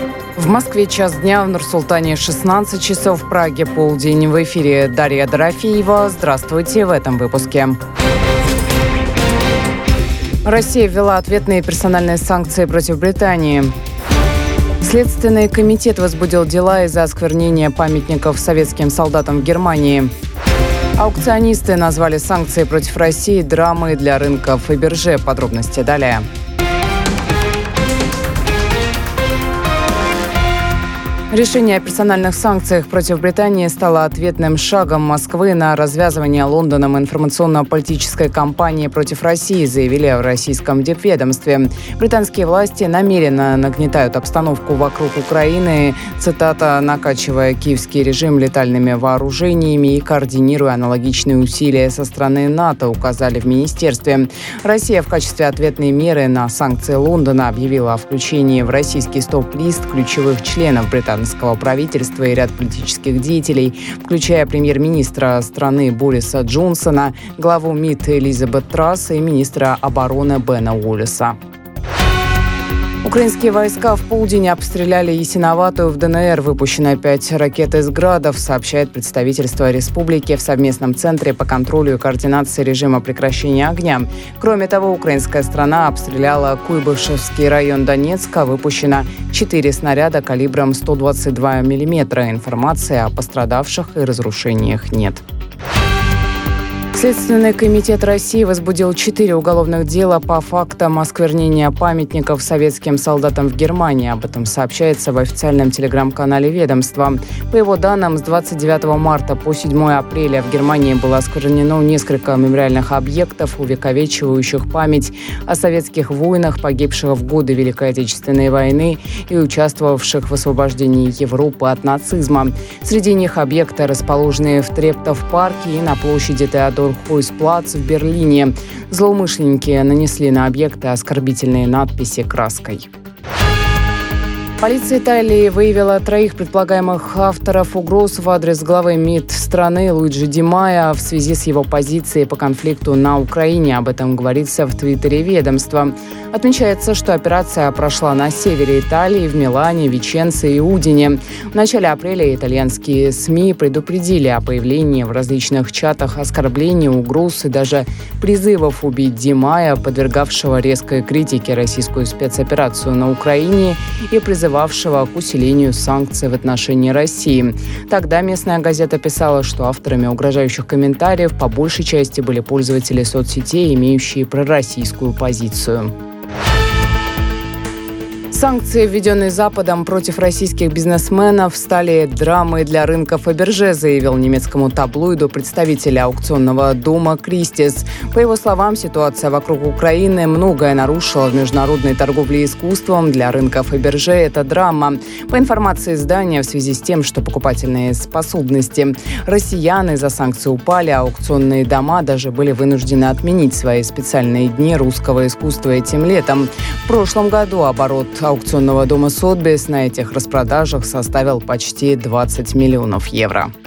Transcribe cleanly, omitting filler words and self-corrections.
В Москве час дня, в Нур-Султане 16 часов, в Праге полдень. В эфире Дарья Дорофеева. Здравствуйте в этом выпуске. Россия ввела ответные персональные санкции против Британии. Следственный комитет возбудил дела из-за осквернения памятников советским солдатам в Германии. Аукционисты назвали санкции против России драмой для рынков и биржи. Подробности далее. Решение о персональных санкциях против Британии стало ответным шагом Москвы на развязывание Лондоном информационно-политической кампании против России, заявили в российском дипведомстве. Британские власти намеренно нагнетают обстановку вокруг Украины, цитата, накачивая киевский режим летальными вооружениями и координируя аналогичные усилия со стороны НАТО, указали в министерстве. Россия в качестве ответной меры на санкции Лондона объявила о включении в российский стоп-лист ключевых членов британского правительства и ряд политических деятелей, включая премьер-министра страны Бориса Джонсона, главу МИД Элизабет Трасс и министра обороны Бена Уоллеса. Украинские войска в полдень обстреляли Ясиноватую в ДНР. Выпущено 5 ракет из «Градов», сообщает представительство республики в совместном центре по контролю и координации режима прекращения огня. Кроме того, украинская сторона обстреляла Куйбышевский район Донецка. Выпущено 4 снаряда калибром 122 мм. Информации о пострадавших и разрушениях нет. Следственный комитет России возбудил 4 уголовных дела по фактам осквернения памятников советским солдатам в Германии. Об этом сообщается в официальном телеграм-канале ведомства. По его данным, с 29 марта по 7 апреля в Германии было осквернено несколько мемориальных объектов, увековечивающих память о советских воинах, погибших в годы Великой Отечественной войны и участвовавших в освобождении Европы от нацизма. Среди них объекты, расположенные в Трептов-парке и на площади Теодор Хойс-плац в Берлине. Злоумышленники нанесли на объекты оскорбительные надписи краской. Полиция Италии выявила 3 предполагаемых авторов угроз в адрес главы МИД страны Луиджи Ди Майо в связи с его позицией по конфликту на Украине. Об этом говорится в твиттере ведомства. Отмечается, что операция прошла на севере Италии, в Милане, Виченце и Удине. В начале апреля итальянские СМИ предупредили о появлении в различных чатах оскорблений, угроз и даже призывов убить Ди Майо, подвергавшего резкой критике российскую спецоперацию на Украине и призывавшего к усилению санкций в отношении России. Тогда местная газета писала, что авторами угрожающих комментариев по большей части были пользователи соцсетей, имеющие пророссийскую позицию. Санкции, введенные Западом против российских бизнесменов, стали драмой для рынков и биржи, заявил немецкому таблоиду представитель аукционного дома «Кристис». По его словам, ситуация вокруг Украины многое нарушила в международной торговле искусством. Для рынков и биржи это драма. По информации издания, в связи с тем, что покупательные способности россиян из-за санкций упали, аукционные дома даже были вынуждены отменить свои специальные дни русского искусства этим летом. В прошлом году оборот аукционного дома Сотбис на этих распродажах составил почти 20 миллионов евро.